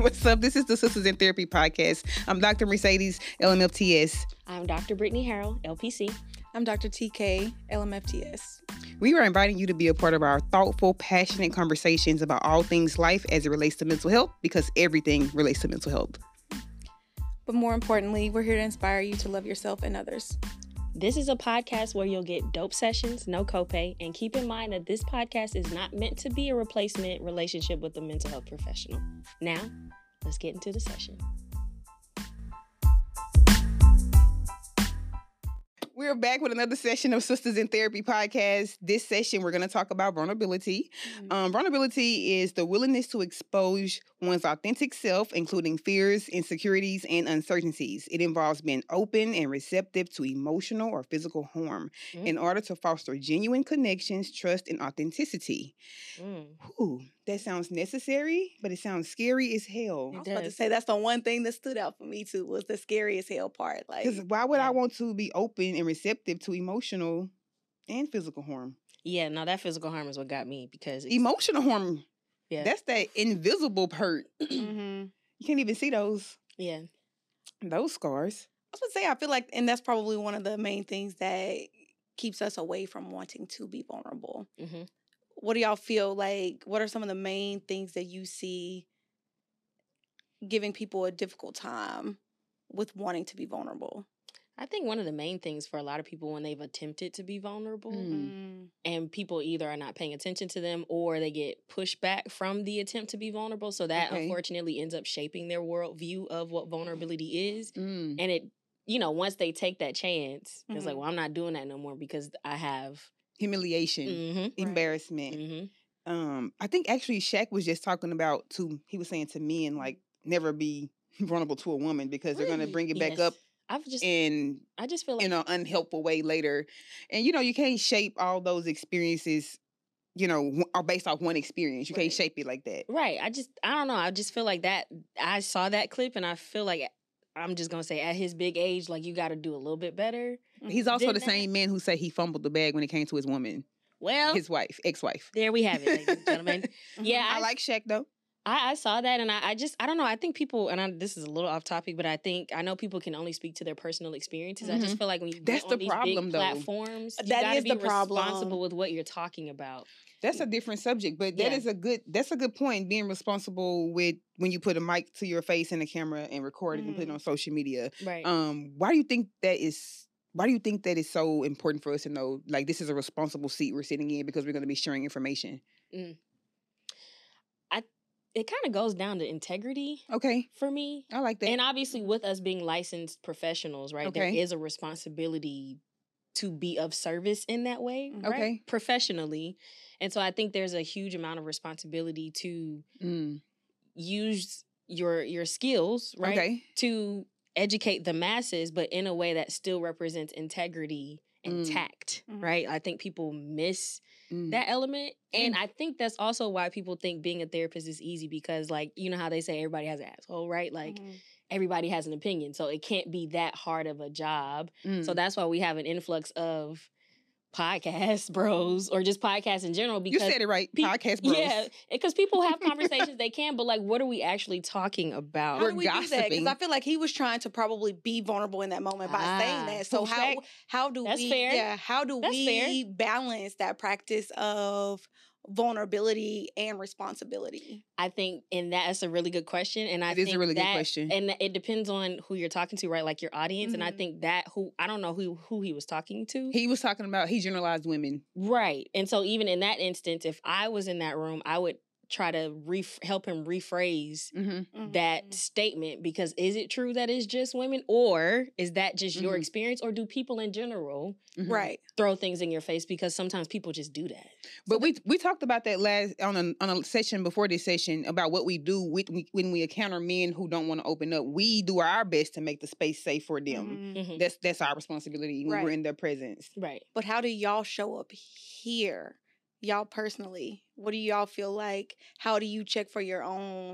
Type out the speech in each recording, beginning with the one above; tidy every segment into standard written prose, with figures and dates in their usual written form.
What's up? This is the Sisters in Therapy podcast. I'm Dr. Mercedes, LMFTS. I'm Dr. Brittany Harrell, LPC. I'm Dr. TK, LMFTS. We are inviting you to be a part of our thoughtful, passionate conversations about all things life as it relates to mental health, because everything relates to mental health. But more importantly, we're here to inspire you to love yourself and others. This is a podcast where you'll get dope sessions, no copay, and keep in mind that this podcast is not meant to be a replacement relationship with a mental health professional. Now, let's get into the session. We're back with another session of Sisters in Therapy podcast. This session, we're going to talk about vulnerability. Vulnerability is the willingness to expose one's authentic self, including fears, insecurities, and uncertainties. It involves being open and receptive to emotional or physical harm in order to foster genuine connections, trust, and authenticity. Ooh, that sounds necessary, but it sounds scary as hell. I was about to say, that's the one thing that stood out for me, too, was the scary as hell part. Because why would I want to be open and receptive to emotional and physical harm? Yeah, no, that physical harm is what got me, because emotional harm, that's that invisible hurt. Mm-hmm. You can't even see those. Yeah. Those scars. I was going to say, I feel like, and that's probably one of the main things that keeps us away from wanting to be vulnerable. Mm-hmm. What do y'all feel like? What are some of the main things that you see giving people a difficult time with wanting to be vulnerable? I think one of the main things for a lot of people when they've attempted to be vulnerable and people either are not paying attention to them or they get pushed back from the attempt to be vulnerable. So that unfortunately ends up shaping their worldview of what vulnerability is. And it, you know, once they take that chance, it's like, well, I'm not doing that no more because I have humiliation, embarrassment. I think actually Shaq was just talking about he was saying to men, like, never be vulnerable to a woman because they're going to bring it back up. I just feel like in an unhelpful way later. And, you know, you can't shape all those experiences, you know, are based off one experience. You can't shape it like that. Right. I don't know. I just feel like that. I saw that clip and I feel like I'm just going to say at his big age, like, you got to do a little bit better. He's also the same man who said he fumbled the bag when it came to his woman. Well, his wife, ex-wife. There we have it, ladies and gentlemen. Yeah. I like Shaq, though. I saw that and I don't know. I think people, this is a little off topic, but I know people can only speak to their personal experiences. I just feel like when you get on these big platforms, you got to be responsible with what you're talking about. That's a different subject, but that's a good point. Being responsible with when you put a mic to your face and a camera and record it and put it on social media. Right. Why do you think that is so important for us to know? Like, this is a responsible seat we're sitting in because we're going to be sharing information. It kind of goes down to integrity. Okay. For me. I like that. And obviously with us being licensed professionals, right? There is a responsibility to be of service in that way, right? Professionally. And so I think there's a huge amount of responsibility to use your skills, right? To educate the masses, but in a way that still represents integrity and tact, right? I think people miss that element. And I think that's also why people think being a therapist is easy because, like, you know how they say everybody has an asshole, right? Like, everybody has an opinion. So it can't be that hard of a job. So that's why we have an influx of podcast bros or just podcasts in general. Because you said it right, podcast bros. Yeah, because people have conversations they can, but like, what are we actually talking about? How do we do that? Because I feel like he was trying to probably be vulnerable in that moment by saying that. So how do That's we? fair. Yeah, how do we balance that practice of vulnerability and responsibility? I think, and that's a really good question. And it is a really good question. And it depends on who you're talking to, right? Like your audience. And I think I don't know who he was talking to. He was talking about, he generalized women. Right. And so even in that instance, if I was in that room, I would try to help him rephrase that statement, because is it true that it's just women, or is that just your experience, or do people in general throw things in your face? Because sometimes people just do that. But we talked about that last on a session before this session about what we do when we encounter men who don't want to open up. We do our best to make the space safe for them. That's our responsibility when we're in their presence. Right. But how do y'all show up here? Y'all personally, what do y'all feel like? How do you check for your own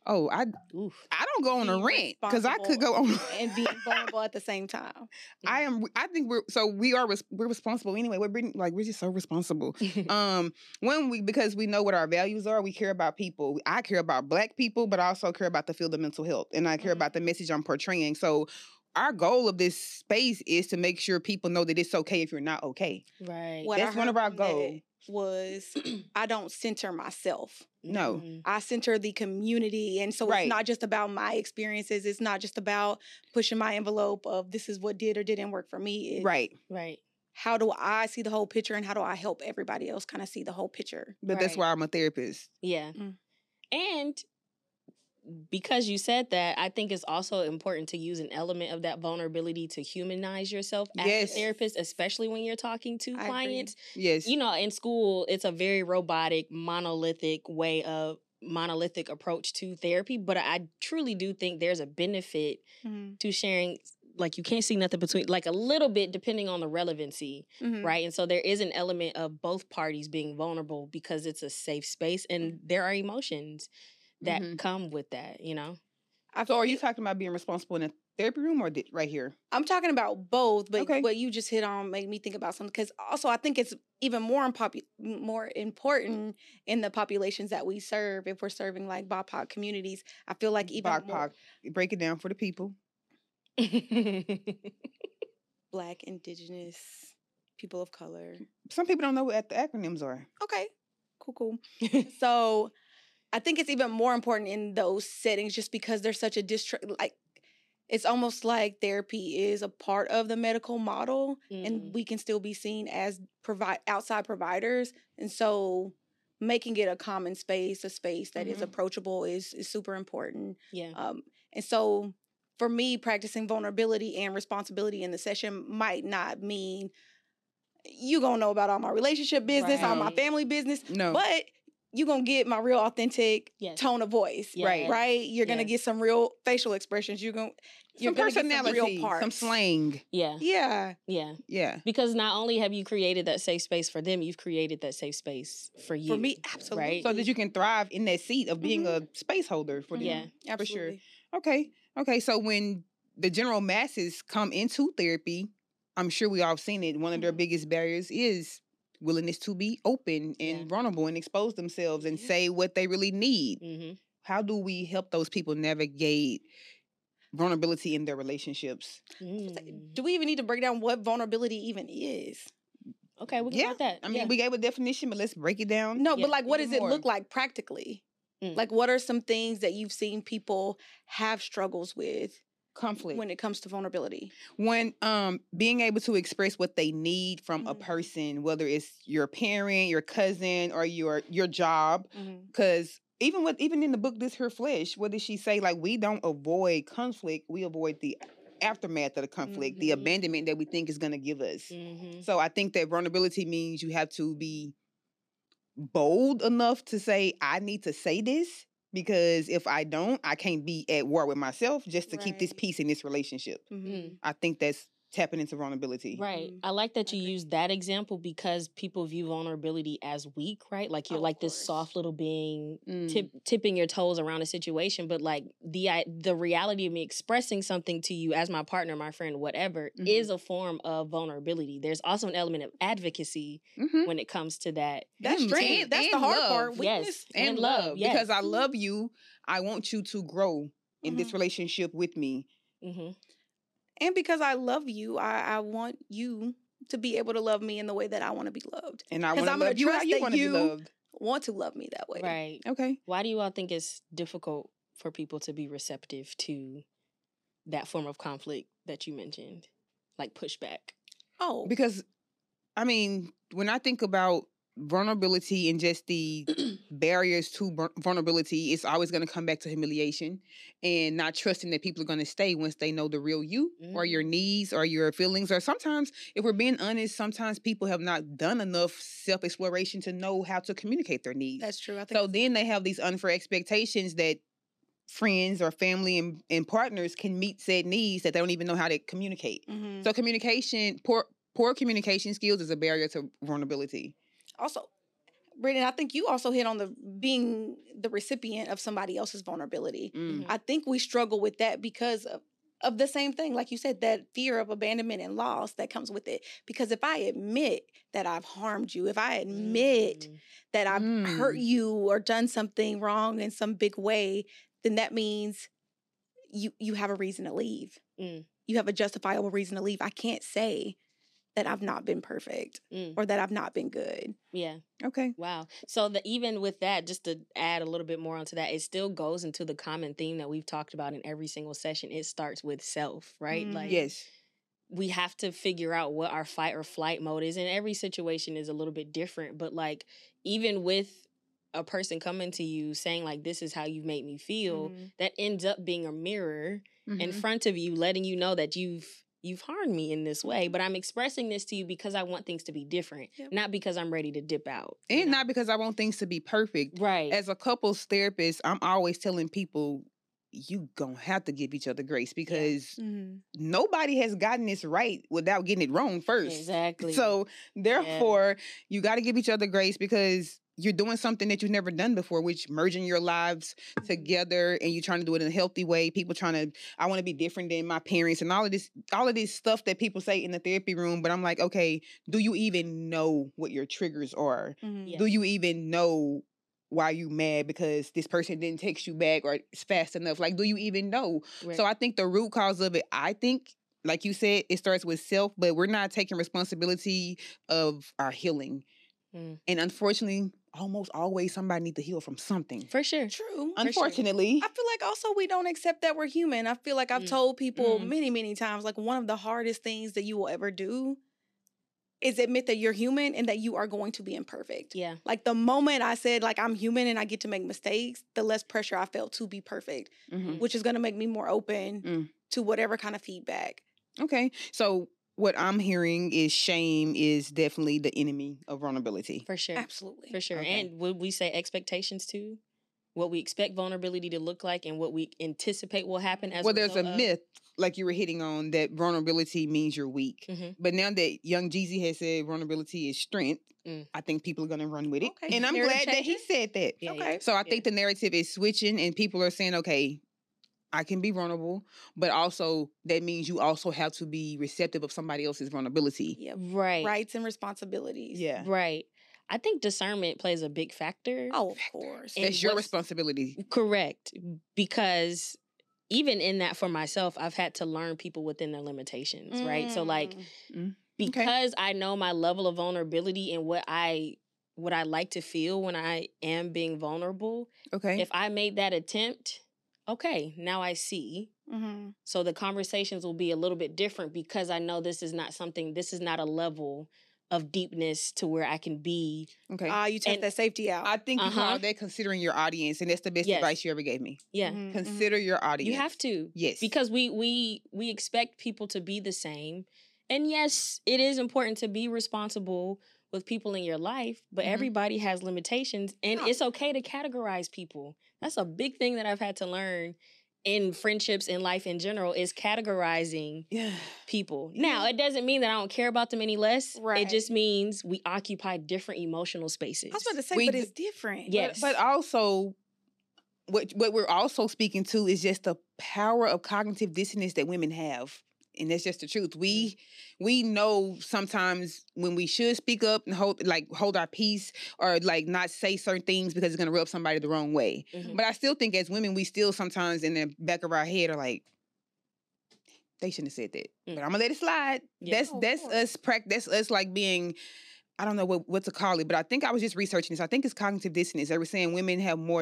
Oh, I don't go on a rant because I could go on and being vulnerable at the same time. I think we're responsible anyway. We're just so responsible. Because we know what our values are, we care about people. I care about Black people, but I also care about the field of mental health, and I care about the message I'm portraying. So our goal of this space is to make sure people know that it's okay if you're not okay. Right. That's one of our goals. Was I don't center myself. No. I center the community. And so it's not just about my experiences. It's not just about pushing my envelope of this is what did or didn't work for me. Right. How do I see the whole picture and how do I help everybody else kind of see the whole picture? But that's why I'm a therapist. Yeah. And because you said that, I think it's also important to use an element of that vulnerability to humanize yourself as a therapist, especially when you're talking to clients. Yes. You know, in school, it's a very robotic, monolithic approach to therapy. But I truly do think there's a benefit to sharing. Like, you can't see nothing between, like, a little bit depending on the relevancy, right? And so there is an element of both parties being vulnerable because it's a safe space and there are emotions that come with that, you know? So are you talking about being responsible in a therapy room or right here? I'm talking about both, but what you just hit on made me think about something. Because also I think it's even more important in the populations that we serve. If we're serving like BIPOC communities, I feel like even BIPOC, break it down for the people. Black, Indigenous, people of color. Some people don't know what the acronyms are. Okay, cool. So I think it's even more important in those settings just because there's such a it's almost like therapy is a part of the medical model and we can still be seen as outside providers. And so making it a common space, a space that is approachable is super important. Yeah. And so for me, practicing vulnerability and responsibility in the session might not mean you gonna know about all my relationship business, all my family business. No. But you're going to get my real authentic tone of voice, right? You're going to get some real facial expressions. You're going to get some real parts. Some slang. Yeah. Because not only have you created that safe space for them, you've created that safe space for you. For me, absolutely. Right? So that you can thrive in that seat of being a space holder for them. Yeah, absolutely. For sure. Okay. So when the general masses come into therapy, I'm sure we all have seen it. One of their biggest barriers is willingness to be open and vulnerable and expose themselves and say what they really need. How do we help those people navigate vulnerability in their relationships? Do we even need to break down what vulnerability even is? Okay, we can talk that. I mean, we gave a definition, but let's break it down. No, but like, what does it look like practically? Like, what are some things that you've seen people have struggles with? Conflict when it comes to vulnerability, when being able to express what they need from a person, whether it's your parent, your cousin, or your job, because even in the book This Here Flesh, what did she say? Like, we don't avoid conflict, we avoid the aftermath of the conflict, the abandonment that we think is going to give us. So I think that vulnerability means you have to be bold enough to say, I need to say this. Because if I don't, I can't be at war with myself just to keep this peace in this relationship. I think that's tapping into vulnerability. Right. I like that you use that example because people view vulnerability as weak, right? Like you're like this soft little being tipping your toes around a situation. But like the reality of me expressing something to you as my partner, my friend, whatever, is a form of vulnerability. There's also an element of advocacy when it comes to that. That's strength. That's the hard part. Weakness and love. Yes. Because I love you. I want you to grow in this relationship with me. And because I love you, I want you to be able to love me in the way that I want to be loved. And I want to love you how you want to be loved. Want to love me that way. Right. Okay. Why do you all think it's difficult for people to be receptive to that form of conflict that you mentioned? Like pushback? Oh. Because, I mean, when I think about vulnerability and just the barriers to vulnerability, it's always going to come back to humiliation and not trusting that people are going to stay once they know the real you or your needs or your feelings. Or sometimes, if we're being honest, sometimes people have not done enough self-exploration to know how to communicate their needs. That's true. So then they have these unfair expectations that friends or family and partners can meet said needs that they don't even know how to communicate. So communication, poor communication skills is a barrier to vulnerability. Also, Brittany, I think you also hit on being the recipient of somebody else's vulnerability. I think we struggle with that because of the same thing, like you said, that fear of abandonment and loss that comes with it. Because if I admit that I've harmed you, if I admit that I've hurt you or done something wrong in some big way, then that means you have a reason to leave. You have a justifiable reason to leave. I can't say that I've not been perfect or that I've not been good. Yeah. Okay. Wow. So even with that, just to add a little bit more onto that, it still goes into the common theme that we've talked about in every single session. It starts with self, right? Like, yes. We have to figure out what our fight or flight mode is. And every situation is a little bit different. But like, even with a person coming to you saying like, this is how you've made me feel, that ends up being a mirror in front of you, letting you know that you've harmed me in this way, but I'm expressing this to you because I want things to be different, not because I'm ready to dip out. And not because I want things to be perfect. Right. As a couples therapist, I'm always telling people, you gonna have to give each other grace because nobody has gotten this right without getting it wrong first. Exactly. So therefore, you got to give each other grace because you're doing something that you've never done before, which merging your lives together, and you're trying to do it in a healthy way. People I want to be different than my parents and all of this stuff that people say in the therapy room. But I'm like, okay, do you even know what your triggers are? Do you even know why you mad because this person didn't text you back or it's fast enough? Like, do you even know? Right. So I think the root cause of it, like you said, it starts with self, but we're not taking responsibility of our healing. And unfortunately, almost always somebody needs to heal from something. For sure. True. Unfortunately. I feel like also we don't accept that we're human. I feel like I've told people many, many times, like one of the hardest things that you will ever do is admit that you're human and that you are going to be imperfect. Yeah. Like the moment I said like I'm human and I get to make mistakes, the less pressure I felt to be perfect, which is going to make me more open to whatever kind of feedback. Okay. So what I'm hearing is shame is definitely the enemy of vulnerability. For sure. Absolutely. For sure. Okay. And would we say expectations too? What we expect vulnerability to look like and what we anticipate will happen as there's a myth, like you were hitting on, that vulnerability means you're weak. But now that Young Jeezy has said vulnerability is strength, I think people are going to run with it. Okay. And I'm glad that he said that. Yeah, okay. So I think the narrative is switching and people are saying, okay, I can be vulnerable, but also that means you also have to be receptive of somebody else's vulnerability. Yeah, right. Rights and responsibilities. Yeah. Right. I think discernment plays a big factor. Oh, of course. That's your responsibility. Correct. Because even in that for myself, I've had to learn people within their limitations, right? So like, because I know my level of vulnerability and what I like to feel when I am being vulnerable. Okay. If I made that attempt, okay, now I see. So the conversations will be a little bit different because I know this is not a level of deepness to where I can be. Okay. You take that safety out. I think you call that considering your audience, and that's the best advice you ever gave me. Yeah. Consider your audience. You have to. Yes. Because we expect people to be the same. And yes, it is important to be responsible with people in your life, but everybody has limitations, and it's okay to categorize people. That's a big thing that I've had to learn in friendships and life in general, is categorizing people. Now, it doesn't mean that I don't care about them any less. Right. It just means we occupy different emotional spaces. I was about to say, but it's different. Yes. But also, what we're also speaking to is just the power of cognitive dissonance that women have. And that's just the truth. We know sometimes when we should speak up and hold our peace or like not say certain things because it's going to rub somebody the wrong way. But I still think as women, we still sometimes in the back of our head are like, they shouldn't have said that. But I'm going to let it slide. Yeah. That's us like being, I don't know what to call it, but I think I was just researching this. I think it's cognitive dissonance. They were saying women have more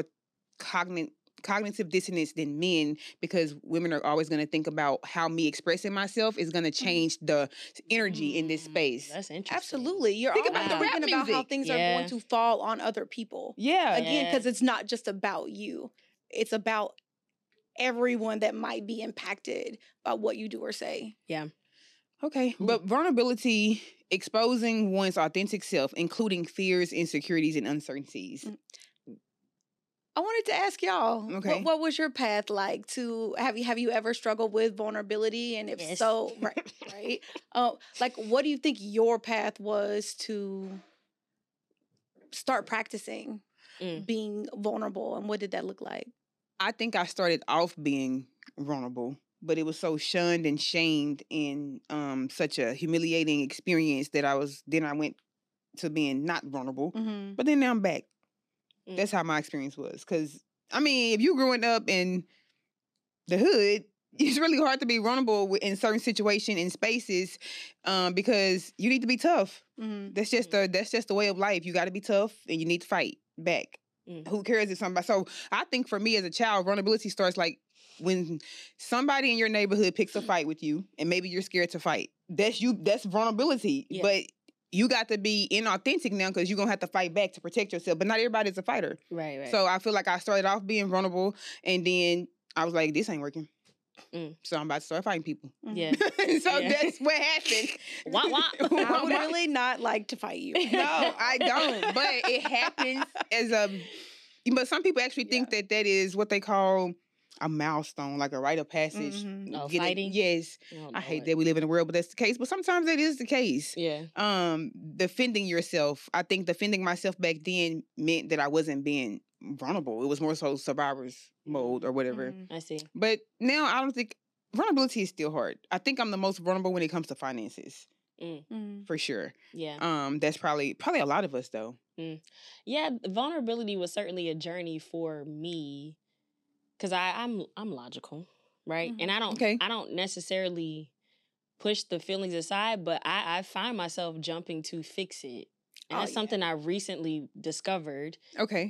cognitive dissonance than men because women are always going to think about how me expressing myself is going to change the energy in this space. That's interesting. Absolutely. You're always thinking about how things are going to fall on other people. Yeah. Again, because it's not just about you. It's about everyone that might be impacted by what you do or say. Yeah. Okay. But vulnerability, exposing one's authentic self, including fears, insecurities, and uncertainties. I wanted to ask y'all, what was your path like to, have you ever struggled with vulnerability? And if so, right? Like, what do you think your path was to start practicing being vulnerable, and what did that look like? I think I started off being vulnerable, but it was so shunned and shamed and such a humiliating experience that I went to being not vulnerable. Mm-hmm. But then now I'm back. That's how my experience was. Because, I mean, if you're growing up in the hood, it's really hard to be vulnerable in certain situations and spaces because you need to be tough. Mm-hmm. That's just the way of life. You got to be tough and you need to fight back. Who cares if somebody... So I think for me as a child, vulnerability starts like when somebody in your neighborhood picks a fight with you and maybe you're scared to fight. That's vulnerability. Yeah. But you got to be inauthentic now because you're going to have to fight back to protect yourself. But not everybody's a fighter. Right. So I feel like I started off being vulnerable and then I was like, this ain't working. So I'm about to start fighting people. Yeah. That's what happened. Wah, wah. I would really not like to fight you. No, I don't. But it happens as but some people actually think that is what they call a milestone, like a rite of passage. Mm-hmm. Oh, fighting? Yes. Oh, I hate that we live in a world, but that's the case. But sometimes that is the case. Yeah. Defending yourself. I think defending myself back then meant that I wasn't being vulnerable. It was more so survivor's mode or whatever. I see. But now I don't think vulnerability is still hard. I think I'm the most vulnerable when it comes to finances. For sure. Yeah. That's probably a lot of us though. Yeah, vulnerability was certainly a journey for me because I'm logical, right? And I don't necessarily push the feelings aside, but I find myself jumping to fix it. And that's something I recently discovered. Okay.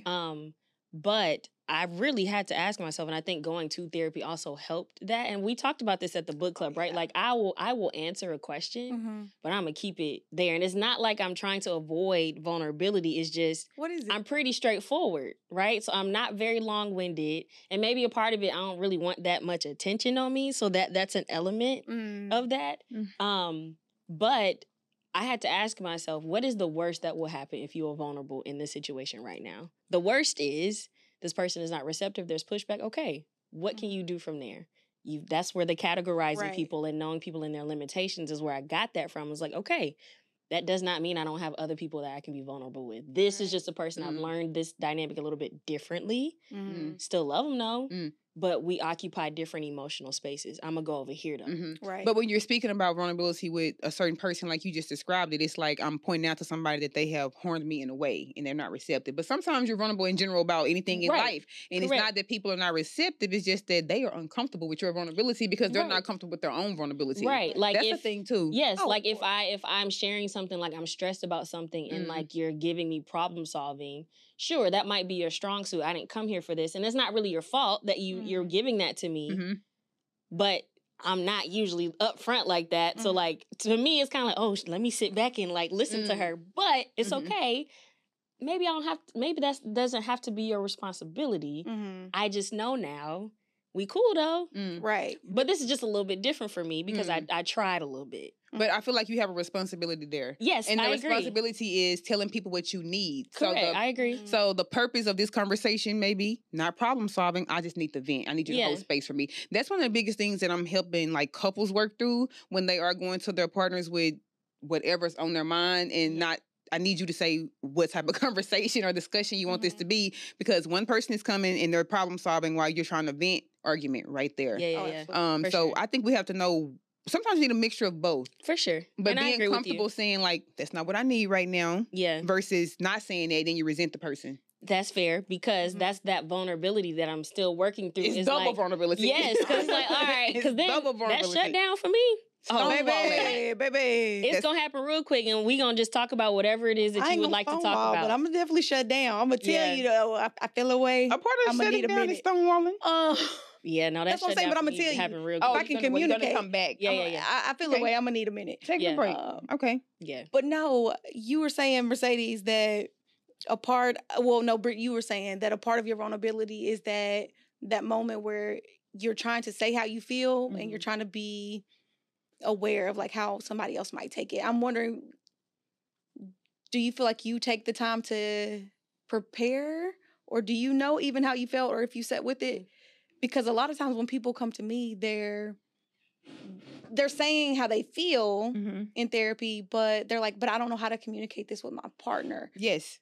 But I really had to ask myself, and I think going to therapy also helped that. And we talked about this at the book club, right? Like I will answer a question, but I'm gonna keep it there. And it's not like I'm trying to avoid vulnerability. It's just what is it? I'm pretty straightforward, right? So I'm not very long-winded, and maybe a part of it I don't really want that much attention on me. So that's an element of that. But I had to ask myself, what is the worst that will happen if you are vulnerable in this situation right now? The worst is this person is not receptive. There's pushback. Okay, what can you do from there? That's where the categorizing people and knowing people and their limitations is where I got that from. I was like, okay, that does not mean I don't have other people that I can be vulnerable with. This is just a person I've learned this dynamic a little bit differently. Still love them though. But we occupy different emotional spaces. I'm going to go over here, though. Right. But when you're speaking about vulnerability with a certain person, like you just described it, it's like I'm pointing out to somebody that they have harmed me in a way and they're not receptive. But sometimes you're vulnerable in general about anything in life. And it's not that people are not receptive. It's just that they are uncomfortable with your vulnerability because they're not comfortable with their own vulnerability. Right. Like that's the thing, too. Yes. If I'm sharing something, like I'm stressed about something and like you're giving me problem solving, sure, that might be your strong suit. I didn't come here for this. And it's not really your fault that you're giving that to me. But I'm not usually upfront like that. So, like, to me, it's kind of like, oh, let me sit back and, like, listen to her. But it's okay. Maybe that doesn't have to be your responsibility. I just know now. We cool, though. Right. But this is just a little bit different for me because I tried a little bit. But I feel like you have a responsibility there. Yes, and I agree. responsibility is telling people what you need. Correct, I agree. So the purpose of this conversation may be not problem solving. I just need to vent. I need you to hold space for me. That's one of the biggest things that I'm helping like couples work through when they are going to their partners with whatever's on their mind and not. I need you to say what type of conversation or discussion you want this to be because one person is coming and they're problem solving while you're trying to vent argument right there. Yeah. So I think we have to know. Sometimes you need a mixture of both. For sure. But and being comfortable saying, like, that's not what I need right now. Yeah. Versus not saying that, then you resent the person. That's fair because that's that vulnerability that I'm still working through. It's double vulnerability. Yes, because like, all right, because then that shut down for me. Oh, baby. It's going to happen real quick, and we're going to just talk about whatever it is that you would like to talk about. But I'm going to definitely shut down. I'm going to tell you, though, I feel away. A part of shutting down is stonewalling. Yeah, no, that's what I'm saying, but I'm going to tell you. Happen real quick. If I can communicate. You're going to come back. Yeah. I feel away. I'm going to need a minute. Take a break. Okay. Yeah. But no, you were saying, Mercedes, that Britt, you were saying that a part of your vulnerability is that moment where you're trying to say how you feel and you're trying to be aware of like how somebody else might take it. I'm wondering, do you feel like you take the time to prepare, or do you know even how you felt or if you sat with it? Because a lot of times when people come to me, they're saying how they feel in therapy, but they're like, but I don't know how to communicate this with my partner. Yes.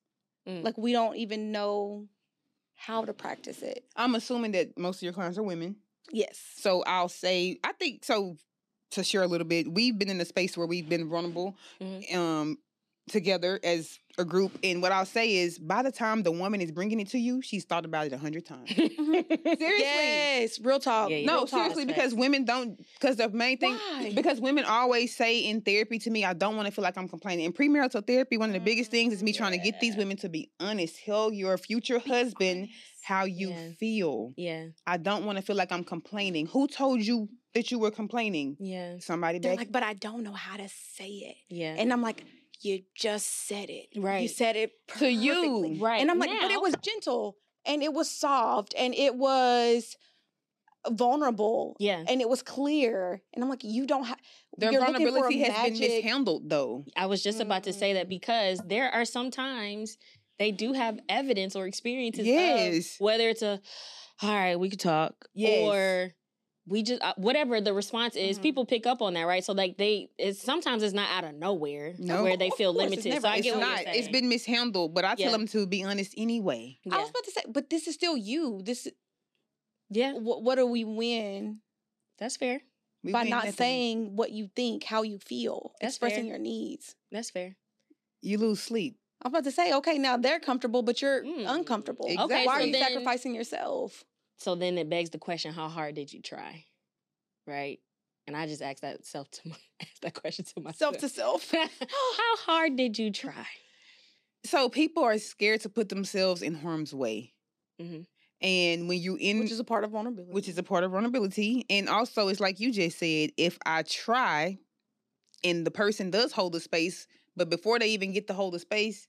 Like, we don't even know how to practice it. I'm assuming that most of your clients are women. Yes. So I'll say, I think, so to share a little bit, we've been in a space where we've been vulnerable together as a group. And what I'll say is, by the time the woman is bringing it to you, she's thought about it 100 times. Seriously. Yes, real talk. Yeah, no, real seriously, talk. because women don't, because the main thing, Why? because women always say in therapy to me, I don't want to feel like I'm complaining. In premarital therapy, one of the biggest things is me trying to get these women to be honest. Tell your future husband how you feel. Yeah. I don't want to feel like I'm complaining. Who told you that you were complaining? Yeah. Somebody They're back. like, but I don't know how to say it. Yeah. And I'm like, you just said it. Right. You said it perfectly. To you. Right. And I'm like, but it was gentle and it was soft and it was vulnerable. Yeah. And it was clear. And I'm like, you don't have... Their vulnerability has been mishandled, though. I was just about to say that, because there are sometimes they do have evidence or experiences of whether it's all right, we could talk, or we just whatever the response is, people pick up on that, right? So like sometimes it's not out of nowhere where they feel limited. So I get what you're saying. It's been mishandled, but I tell them to be honest anyway. I was about to say, but this is still you. This is what do we win? That's fair. By not saying what you think, how you feel, expressing your needs. That's fair. You lose sleep. I'm about to say, okay, now they're comfortable, but you're uncomfortable. Exactly. Okay, why are you sacrificing yourself? So then it begs the question, how hard did you try? Right? And I just asked that question to myself. Self to self. How hard did you try? So people are scared to put themselves in harm's way. Mm-hmm. And when you which is a part of vulnerability. Which is a part of vulnerability. And also, it's like you just said, if I try and the person does hold the space, but before they even get to hold the space,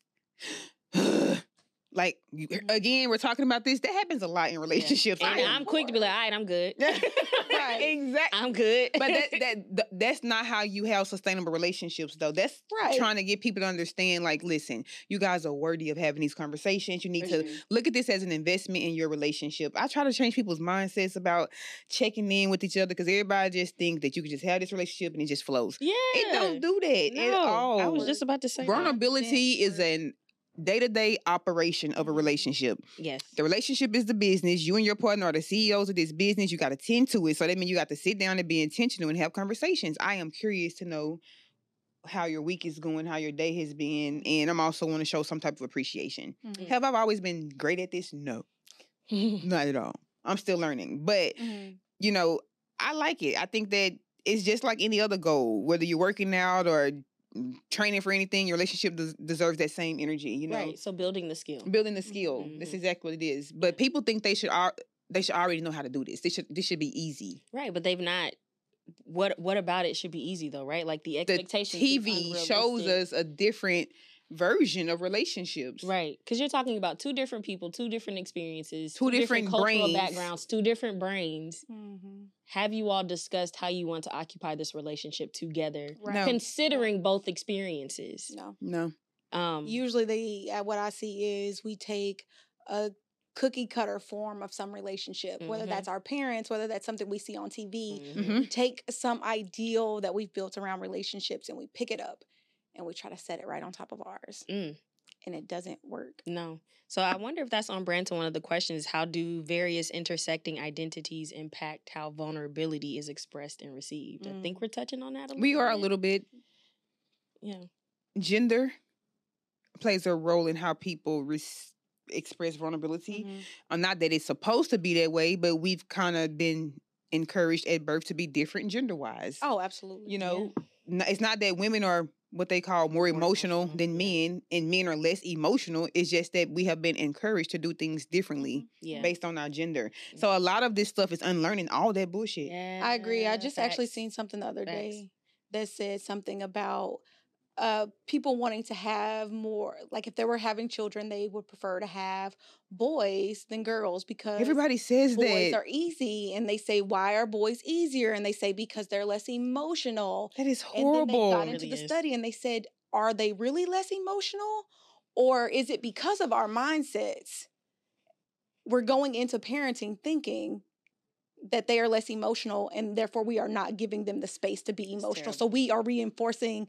like, again, we're talking about this. That happens a lot in relationships. And I'm quick to be like, all right, I'm good. Right. Exactly. I'm good. But that's not how you have sustainable relationships, though. That's trying to get people to understand, like, listen, you guys are worthy of having these conversations. You need to look at this as an investment in your relationship. I try to change people's mindsets about checking in with each other, because everybody just thinks that you can just have this relationship and it just flows. Yeah. It don't do that at all. I was just about to say vulnerability is an day-to-day operation of a relationship. Yes. The relationship is the business. You and your partner are the CEOs of this business. You got to tend to it. So that means you got to sit down and be intentional and have conversations. I am curious to know how your week is going, how your day has been, and I'm also want to show some type of appreciation. Mm-hmm. Have I always been great at this? No. Not at all. I'm still learning. But, you know, I like it. I think that it's just like any other goal, whether you're working out or training for anything, your relationship deserves that same energy, you know? Right, so building the skill. Mm-hmm. That's exactly what it is. But people think they should already know how to do this. This should be easy. Right, but they've not. What about it should be easy, though, right? Like the expectations. The TV shows us a different version of relationships. Right, because you're talking about two different people, two different experiences, two different cultural backgrounds, two different brains. Mm-hmm. Have you all discussed how you want to occupy this relationship together, right. considering both experiences? No. Usually what I see is we take a cookie cutter form of some relationship, whether that's our parents, whether that's something we see on TV. Mm-hmm. We take some ideal that we've built around relationships and we pick it up and we try to set it right on top of ours. And it doesn't work. No. So I wonder if that's on brand to one of the questions. How do various intersecting identities impact how vulnerability is expressed and received? I think we're touching on that a little bit. We are a little bit. Yeah. Gender plays a role in how people express vulnerability. Not that it's supposed to be that way, but we've kind of been encouraged at birth to be different gender-wise. Oh, absolutely. You know, it's not that women are what they call more emotional than men, and men are less emotional. It's just that we have been encouraged to do things differently based on our gender. So a lot of this stuff is unlearning all that bullshit. Yeah, I agree. I just actually seen something the other day that said something about people wanting to have more, like if they were having children, they would prefer to have boys than girls because everybody says boys that are easy, and they say, why are boys easier? And they say because they're less emotional. That is horrible. And then they got into the study and they said, are they really less emotional, or is it because of our mindsets? We're going into parenting thinking that they are less emotional, and therefore we are not giving them the space to be emotional. So we are reinforcing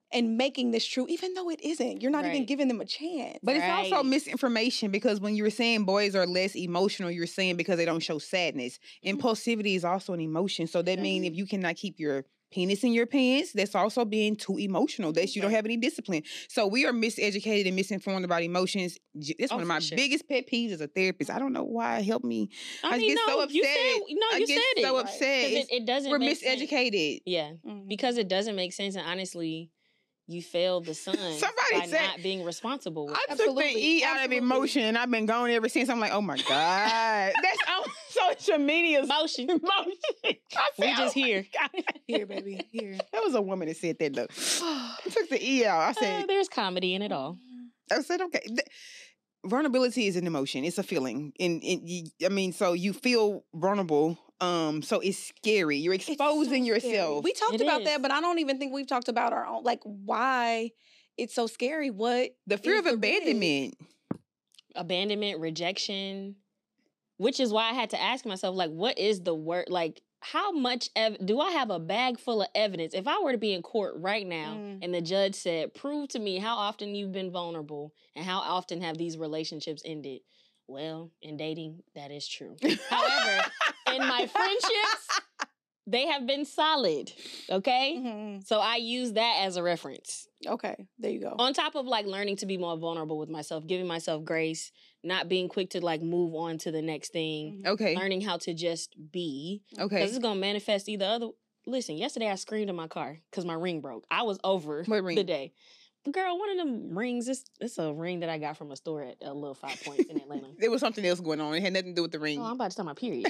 and making this true, even though it isn't. You're not even giving them a chance. But it's also misinformation, because when you were saying boys are less emotional, you're saying because they don't show sadness. Impulsivity is also an emotion. So that means if you cannot keep your penis in your pants, that's also being too emotional. That's you don't have any discipline. So we are miseducated and misinformed about emotions. It's one of my biggest pet peeves as a therapist. I don't know why. Help me. I get so upset. You get so upset. It doesn't. We're miseducated. Sense. Yeah, because it doesn't make sense. And honestly, you failed the son by not being responsible. I took the E out of emotion, and I've been going ever since. I'm like, oh my God. That's social media's motion. We just here. Here, baby. Here. That was a woman that said that, though. I took the E out. I said, there's comedy in it all. I said, okay. Vulnerability is an emotion. It's a feeling. So you feel vulnerable. So it's scary. You're exposing yourself. We talked about that, but I don't even think we've talked about our own, like, why it's so scary. What the fear of abandonment, rejection, which is why I had to ask myself, like, what is the word? Like, how much do I have a bag full of evidence? If I were to be in court right now and the judge said, prove to me how often you've been vulnerable and how often have these relationships ended. Well, in dating, that is true. However, in my friendships, they have been solid, okay? So I use that as a reference. Okay, there you go. On top of, like, learning to be more vulnerable with myself, giving myself grace, not being quick to, like, move on to the next thing. Okay. Learning how to just be. Okay. Because it's going to manifest either other. Listen, yesterday I screamed in my car because my ring broke. I was over the day. Girl, one of them rings, it's a ring that I got from a store at a little 5 Points in Atlanta. There was something else going on. It had nothing to do with the ring. Oh, I'm about to start my period.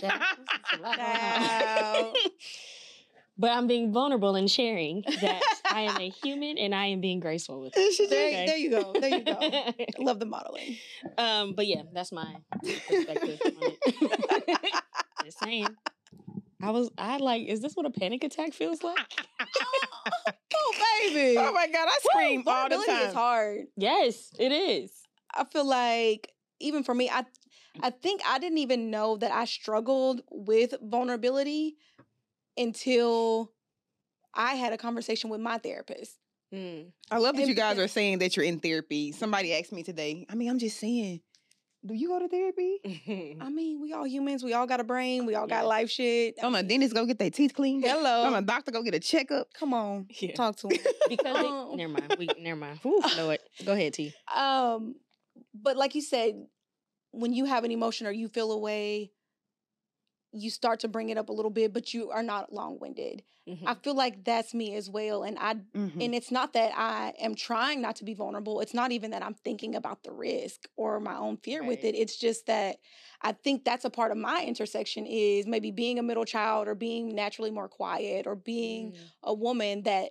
But I'm being vulnerable and sharing that I am a human and I am being graceful with it. There you go. There you go. I love the modeling. But yeah, that's my perspective on it. Just saying. Is this what a panic attack feels like? Oh, baby. Oh, my God. I scream all the time. It's hard. Yes, it is. I feel like, even for me, I think I didn't even know that I struggled with vulnerability until I had a conversation with my therapist. I love that you guys are saying that you're in therapy. Somebody asked me today, I'm just saying, do you go to therapy? I mean, we all humans. We all got a brain. We all got life shit. Don't a dentist go get their teeth cleaned? Hello. Don't a doctor go get a checkup? Come on. Talk to him. Because never mind. Know it. Go ahead, T. But like you said, when you have an emotion or you feel a way, you start to bring it up a little bit, but you are not long-winded. I feel like that's me as well. And and it's not that I am trying not to be vulnerable. It's not even that I'm thinking about the risk or my own fear with it. It's just that I think that's a part of my intersection is maybe being a middle child or being naturally more quiet or being a woman that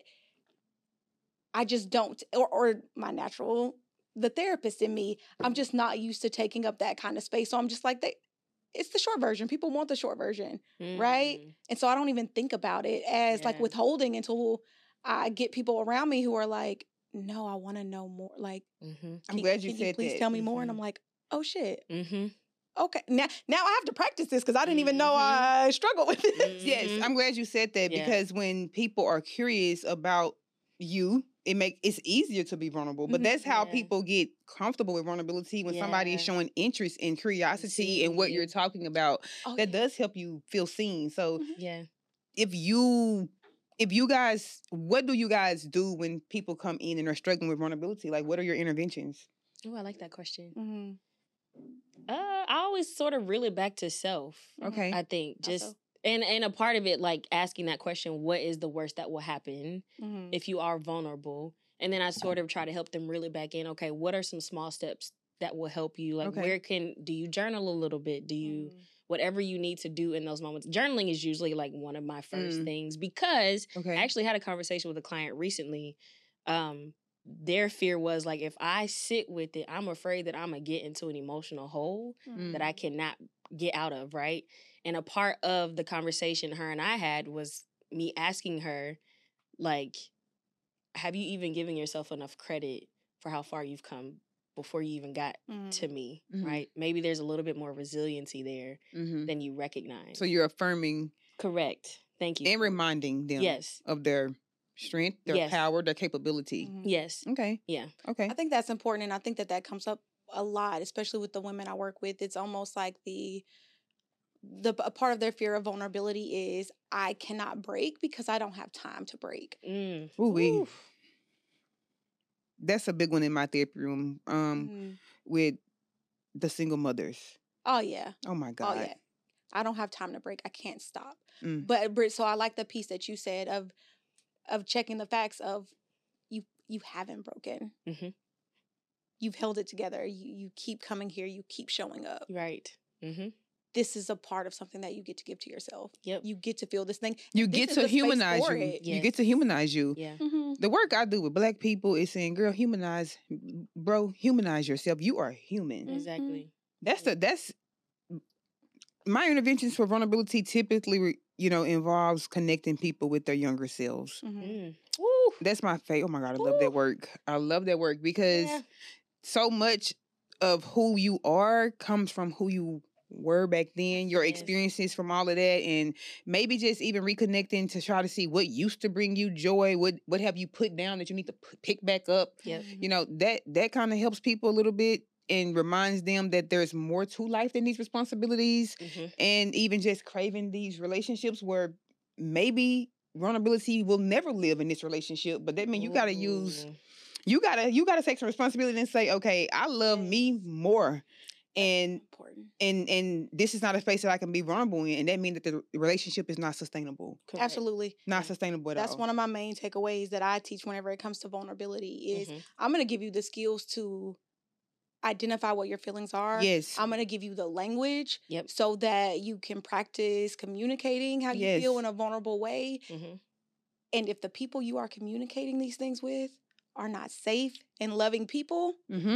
I just don't, or my natural, the therapist in me, I'm just not used to taking up that kind of space. So I'm just like, it's the short version. People want the short version, right? And so I don't even think about it as like withholding until I get people around me who are like, no, I want to know more. Like, I'm glad you said that. Please tell me more. And I'm like, oh shit. Okay. Now I have to practice this because I didn't even know I struggled with this. Yes, I'm glad you said that because when people are curious about you, it's easier to be vulnerable. But that's how people get comfortable with vulnerability when somebody is showing interest and curiosity in what you're talking about. That does help you feel seen. So if you guys, what do you guys do when people come in and are struggling with vulnerability? Like, what are your interventions? Oh, I like that question. I always sort of reel it back to self. Okay. I think just and a part of it, like asking that question, what is the worst that will happen if you are vulnerable? And then I sort of try to help them reel it back in. Okay, what are some small steps that will help you? Like, do you journal a little bit? Do you, whatever you need to do in those moments? Journaling is usually like one of my first things because I actually had a conversation with a client recently. Their fear was like, if I sit with it, I'm afraid that I'm going to get into an emotional hole that I cannot get out of, right? And a part of the conversation her and I had was me asking her, like, have you even given yourself enough credit for how far you've come before you even got to me, right? Maybe there's a little bit more resiliency there than you recognize. So you're affirming. Correct. Thank you. And reminding them of their strength, their power, their capability. Mm-hmm. Yes. Okay. Yeah. Okay. I think that's important, and I think that comes up a lot, especially with the women I work with. It's almost like a part of their fear of vulnerability is I cannot break because I don't have time to break. Ooh. That's a big one in my therapy room. With the single mothers. Oh yeah. Oh my God. Oh yeah. I don't have time to break. I can't stop. But Britt, so I like the piece that you said of checking the facts of you haven't broken. Mm-hmm. You've held it together. You keep coming here. You keep showing up. Right. Mm-hmm. This is a part of something that you get to give to yourself. Yep. You get to feel this thing. You get to humanize you. Yes. You get to humanize you. Yeah. Mm-hmm. The work I do with Black people is saying, girl, humanize yourself. You are human. Exactly. That's my interventions for vulnerability typically, involves connecting people with their younger selves. Mm-hmm. That's my favorite. Oh my God, I love that work. I love that work because so much of who you are comes from who you were back then, your experiences from all of that, and maybe just even reconnecting to try to see what used to bring you joy, what have you put down that you need to pick back up. Yep. That kind of helps people a little bit and reminds them that there's more to life than these responsibilities, and even just craving these relationships where maybe vulnerability will never live in this relationship, but that means you gotta you gotta take some responsibility and say, okay, I love me more. And this is not a space that I can be vulnerable in, and that means that the relationship is not sustainable. Correct. Absolutely not sustainable at all. That's one of my main takeaways that I teach whenever it comes to vulnerability is I'm going to give you the skills to identify what your feelings are. Yes. I'm going to give you the language so that you can practice communicating how you feel in a vulnerable way. Mm-hmm. And if the people you are communicating these things with are not safe and loving people,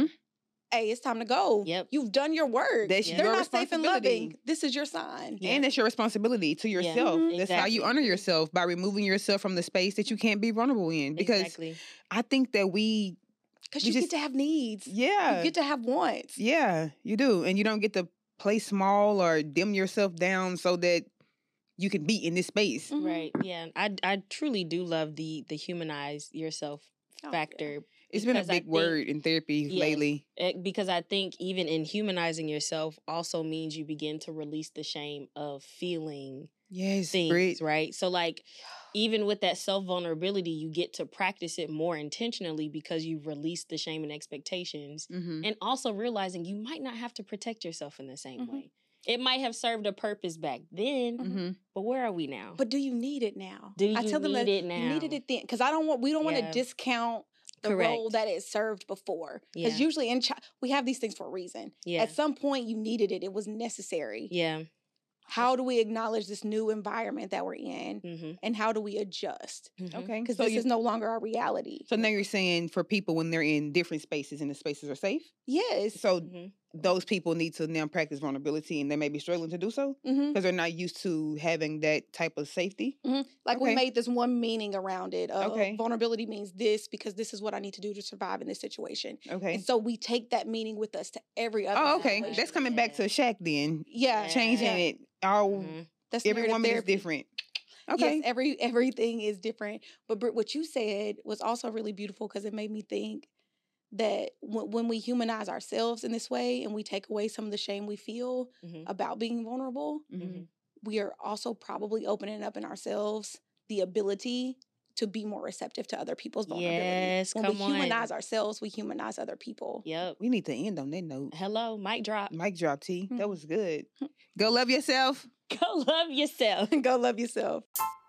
hey, it's time to go. Yep. You've done your work. They're not safe and loving. This is your sign. Yeah. And that's your responsibility to yourself. Yeah. That's how you honor yourself, by removing yourself from the space that you can't be vulnerable in. Because I think that because you get to have needs. Yeah. You get to have wants. Yeah, you do. And you don't get to play small or dim yourself down so that you can be in this space. Mm-hmm. Right. Yeah. I truly do love the humanize yourself factor. Yeah. It's been a big word in therapy lately. Because I think even in humanizing yourself also means you begin to release the shame of feeling things, right? So like even with that self-vulnerability, you get to practice it more intentionally because you've released the shame and expectations. Mm-hmm. And also realizing you might not have to protect yourself in the same way. It might have served a purpose back then, but where are we now? But do you need it now? I tell them that you needed it then. Because we don't want to discount the role that it served before. Because usually we have these things for a reason. Yeah. At some point you needed it. It was necessary. Yeah. How do we acknowledge this new environment that we're in? And how do we adjust? Okay. Because this is no longer our reality. So now you're saying for people when they're in different spaces and the spaces are safe? Yes. So those people need to now practice vulnerability, and they may be struggling to do so because they're not used to having that type of safety. Like we made this one meaning around it. Vulnerability means this because this is what I need to do to survive in this situation. Okay. And so we take that meaning with us to every other situation. That's coming back to Shaq then. Yeah. Changing it. Every woman is different. Okay. Yes, everything is different. But Britt, what you said was also really beautiful because it made me think that when we humanize ourselves in this way and we take away some of the shame we feel about being vulnerable, we are also probably opening up in ourselves the ability to be more receptive to other people's vulnerability. Yes, when we humanize ourselves, we humanize other people. Yep. We need to end on that note. Hello, mic drop. Mic drop, T. That was good. Go love yourself. Go love yourself. Go love yourself.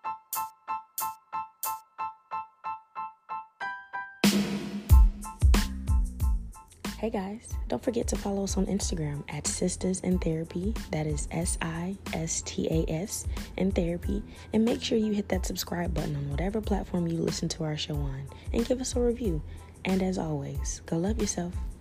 Hey guys, don't forget to follow us on Instagram at Sistas in Therapy. That is SISTAS in Therapy. And make sure you hit that subscribe button on whatever platform you listen to our show on. And give us a review. And as always, go love yourself.